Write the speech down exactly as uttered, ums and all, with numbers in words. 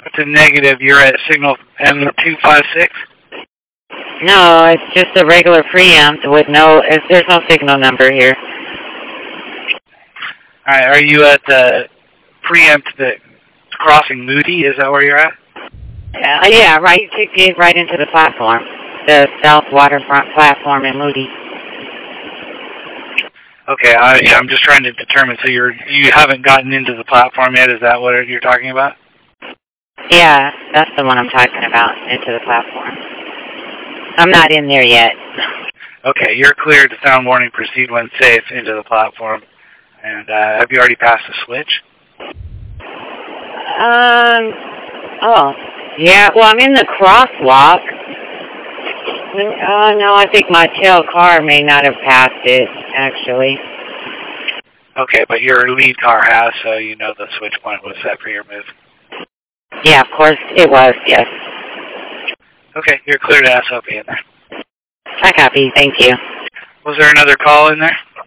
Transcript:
It's a negative. You're at signal M two five six? No, it's just a regular preempt with no, there's no signal number here. Alright, are you at the preempt that's crossing Moody? Is that where you're at? Uh, yeah, right, you take it right into the platform. The South Waterfront platform in Moody. Okay, I, yeah, I'm just trying to determine, so you're, you haven't gotten into the platform yet, is that what you're talking about? Yeah, that's the one I'm talking about, into the platform. I'm not in there yet. Okay, you're cleared to sound warning, proceed when safe into the platform. And uh, have you already passed the switch? Um, oh, yeah, well, I'm in the crosswalk. Oh, no, I think my tail car may not have passed it, actually. Okay, but your lead car has, so you know the switch point was set for your move. Yeah, of course it was, yes. Okay, you're clear to S O P in there. I copy, thank you. Was there another call in there?